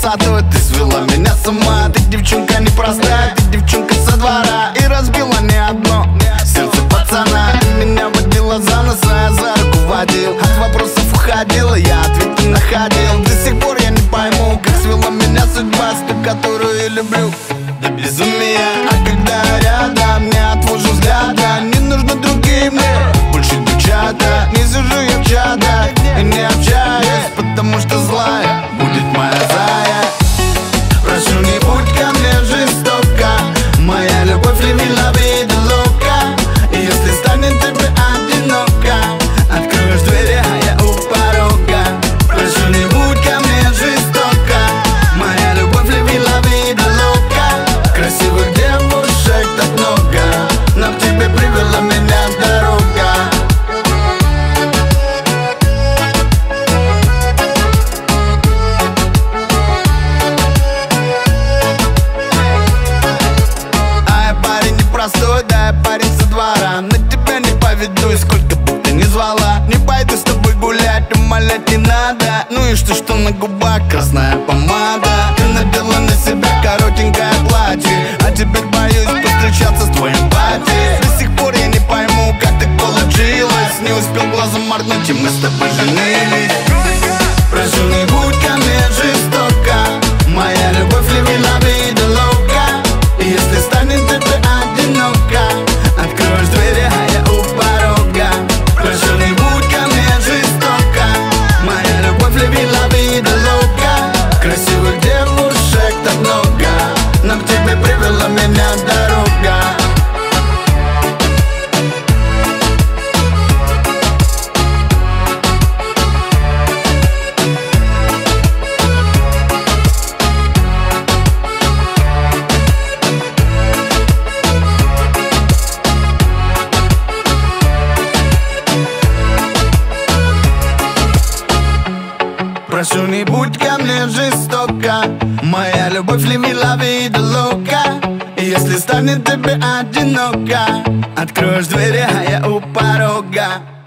красоту. Ты свела меня с ума, ты девчонка непростая, ты девчонка со двора и разбила не одно сердце пацана. Ты меня водила за нос, а я за руку водил, от вопросов уходила, я ответы находил. До сих пор я не пойму, как свела меня судьба с той, которую я люблю до безумия. А когда рядом, не отвожу взгляда, не нужны другие мне больше девчата. Не сижу я в чатах и не общаюсь, потому что злая будет моя зая. Прошу, не будь ко мне жестока, моя любовь левила вида лока. И если станет тебе одиноко, откроешь двери, а я у порога. Прошу, не будь ко мне жестока, моя любовь левила вида лока. Красивых девушек так много, но к тебе привела меня дорога. Простой, да я парень со двора, на тебя не поведусь, сколько бы ты ни звала. Не пойду с тобой гулять, умолять не надо. Ну и что на губах красная помада. Ты надела на себя коротенькое платье, а теперь боюсь повстречаться с твоим пати. До сих пор я не пойму, как так получилось, не успел глазом моргнуть, и мы с тобой женились. Прошу, не будь ко мне жестока, моя любовь левила вида лока. И если станет тебе одиноко, откроешь двери, а я у порога. Прошу, не будь ко мне жестока, моя любовь левила вида лока. Красивых девушек так много, но к тебе привела меня дорога. Прошу, не будь ко мне жестока, моя любовь левила вида лока. И если станет тебе одиноко, откроешь двери, а я у порога.